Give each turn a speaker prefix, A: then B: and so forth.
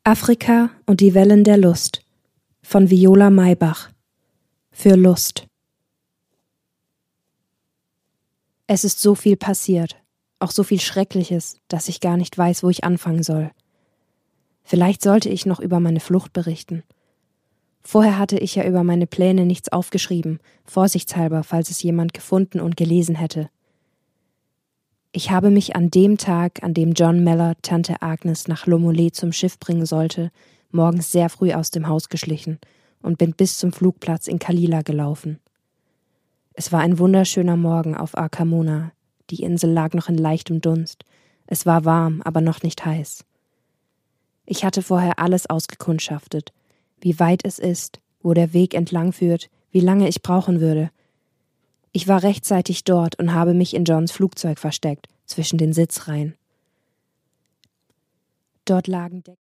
A: Afrika und die Wellen der Lust von Viola Maybach. Für Lust. Es ist so viel passiert, auch so viel Schreckliches, dass ich gar nicht weiß, wo ich anfangen soll. Vielleicht sollte ich noch über meine Flucht berichten. Vorher hatte ich ja über meine Pläne nichts aufgeschrieben, vorsichtshalber, falls es jemand gefunden und gelesen hätte. Ich habe mich an dem Tag, an dem John Mellor Tante Agnes nach Lomoley zum Schiff bringen sollte, morgens sehr früh aus dem Haus geschlichen und bin bis zum Flugplatz in Kalila gelaufen. Es war ein wunderschöner Morgen auf Arcamona. Die Insel lag noch in leichtem Dunst. Es war warm, aber noch nicht heiß. Ich hatte vorher alles ausgekundschaftet, wie weit es ist, wo der Weg entlang führt, wie lange ich brauchen würde. Ich war rechtzeitig dort und habe mich in Johns Flugzeug versteckt, zwischen den Sitzreihen. Dort lagen